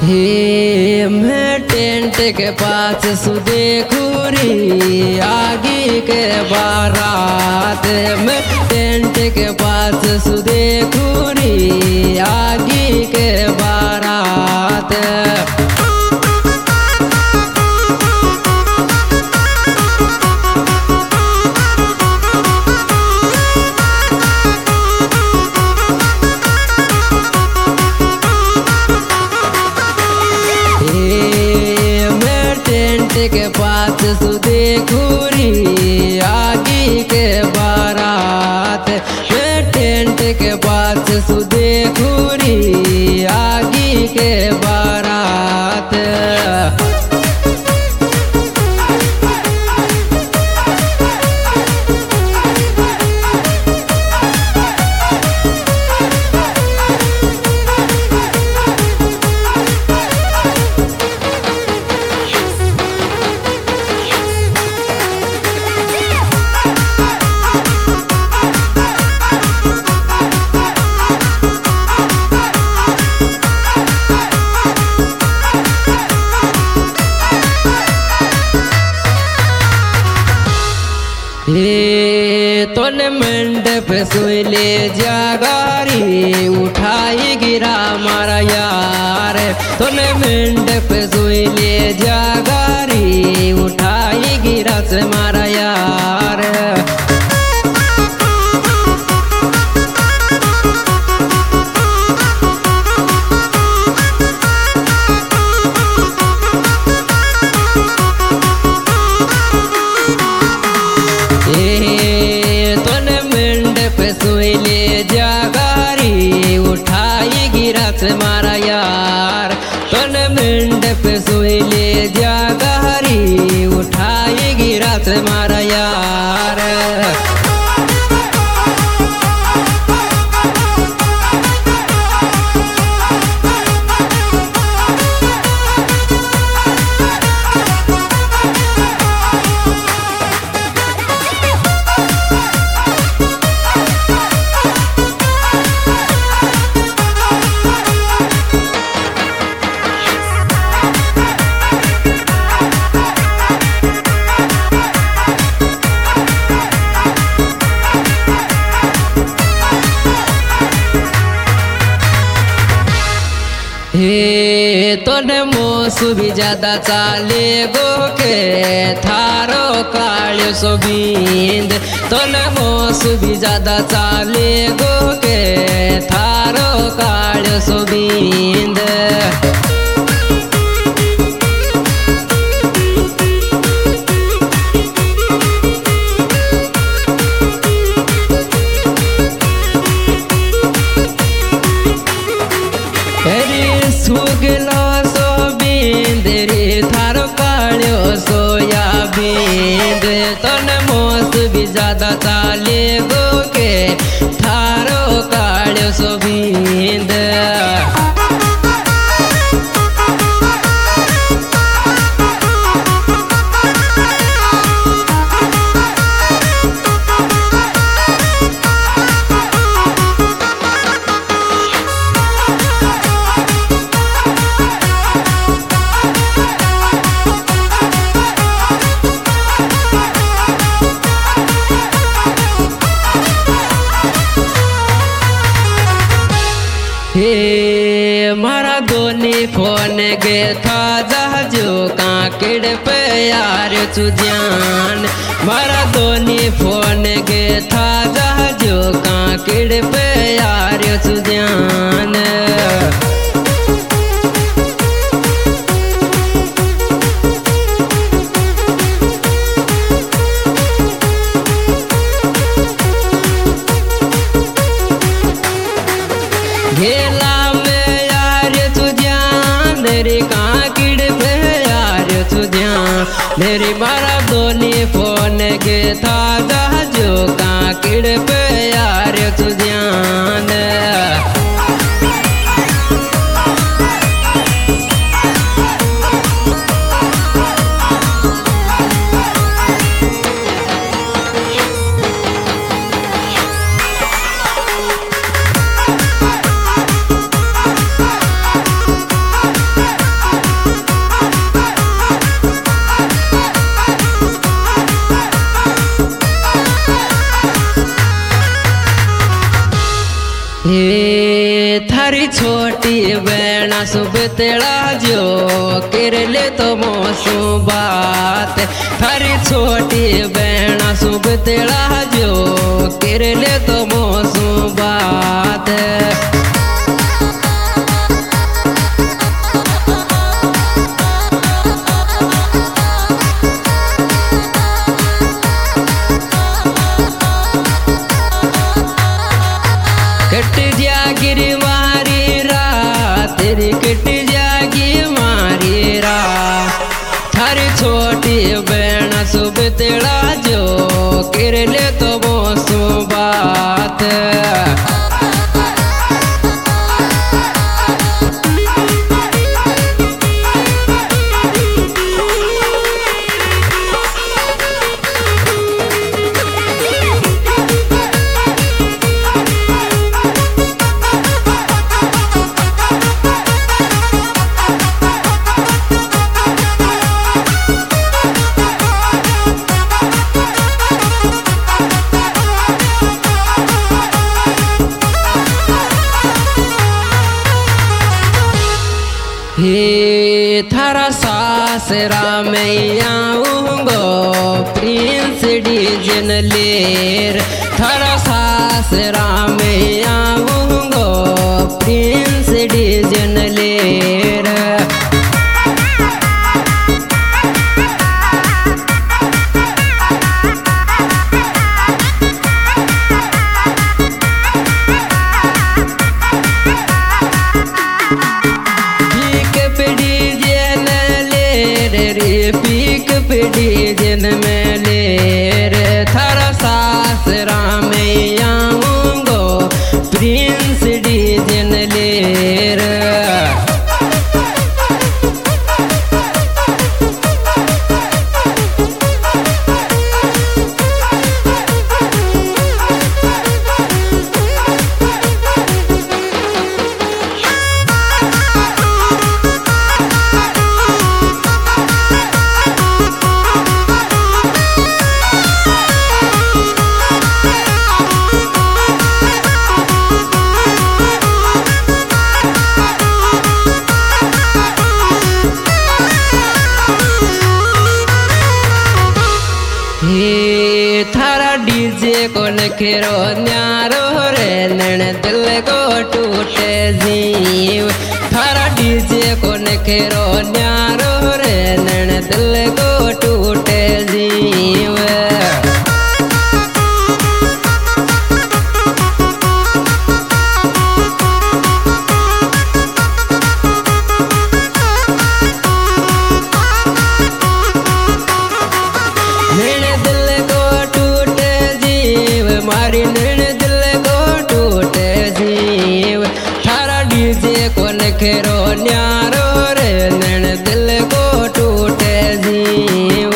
हे मैं टेंट के पास सुदेखूरी आगे के बारात में टेंट के पास सुदेखूरी आगे के बारात। के पास सुदेखूरी आगे के बारात में टेंट के पास सुदेखूरी आगे के बारात। तोने मंडप सोले जागारी उठाई गिरा मारा यार। तोने मंडप सोले जागारी उठाई गिरा से मारा यार। सोले जागारी उठाई गिरा से मारा यार। तोन मंडप सोले जागारी उठाई गिरा से मारा यार। हे तोने मोसु भी ज्यादा चाले गो के थारो काळ्यो सोबींद। तोने मोसु भी ज्यादा चाले गो के थारो काळ्यो सोबींद। सुगलो सोबींद रे थारो काळ्यो सोयाबीन। तोन मोस भी ज्यादा चाले गो के थारो काळ्यो सोबींद। हे मारा दोनी फोन गे था जहाजो काकड़ पे यार चुजान। मारा दोनी फोन गे था जहाजो काकड़ पे यार चुजान। घेला में यार तुझ्यान मेरी काकड़ पे यार तुझ्यान। मेरी मारा दोनी फोन गे था जहाजो काकड़ पे यार तुझ्यान। थारी छोटी बहना शुभ तेरा जो कर ले तो मोसू बात। थारी छोटी बहना शुभ तेरा जो कर ले तो मोसू बात। कट जागिर मारी रात तेरी कट जागी मारी रात। थारी छोटी बहन शुभ तेरा जो कर ले तो मोसू बात। हे थारा सासरा में आऊंगो प्रिंस डिजन लेर। थारा सासरा में आऊंगो प्रिंस डिजन लेर। पीक पीढ़ी जन में ले रे थारा सासरा में आऊंगो प्रिंस डिजन ले रे। थारा डीजे को नखेरो न्यारो रे नैन दिल को टूटे जीव। थारा डीजे को नखेरो न्यारो रे नैन दिल को टूटे जीव। मारी नैन दिल को टूटे जीव। थारा डीजे को नखेरो न्यारो रे नैन दिल को टूटे जीव।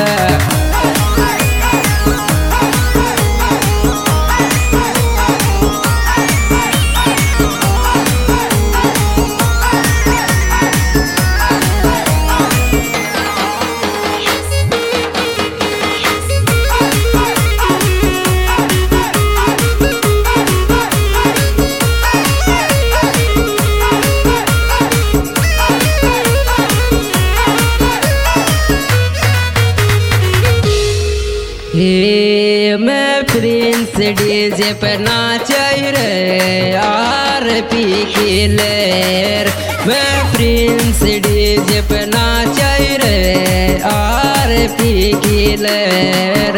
हे मैं प्रिंस डीजे पे नाच रे आरपी की लेर। मैं प्रिंस डीजे पे नाच रे आरपी की लेर।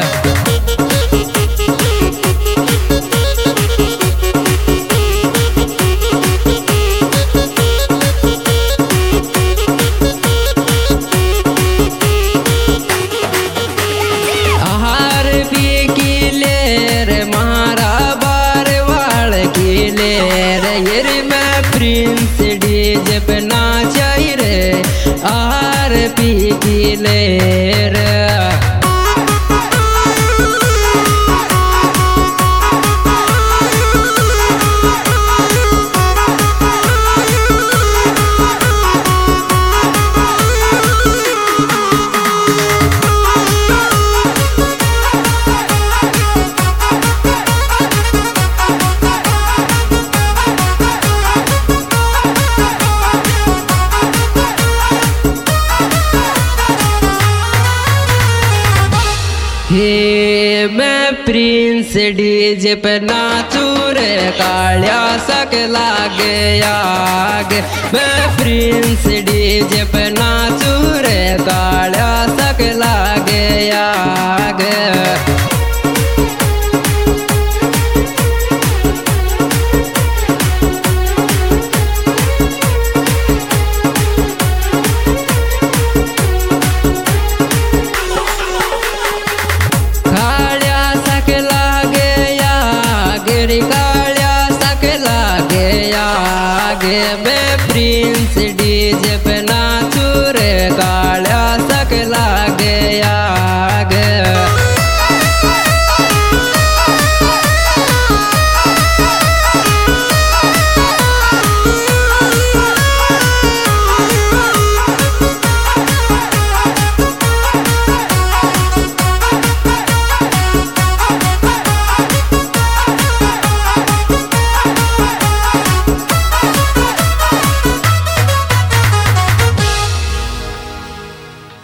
प्रिंस डीजे पे नाच रे आरपी की लेर। हे मैं प्रिंस डीजे पे नाचू रे कालिया सक लागे आगे। मैं प्रिंस डीजे पे नाचू रे कालिया सक लागे आगे। कालिया सक लागे आगे।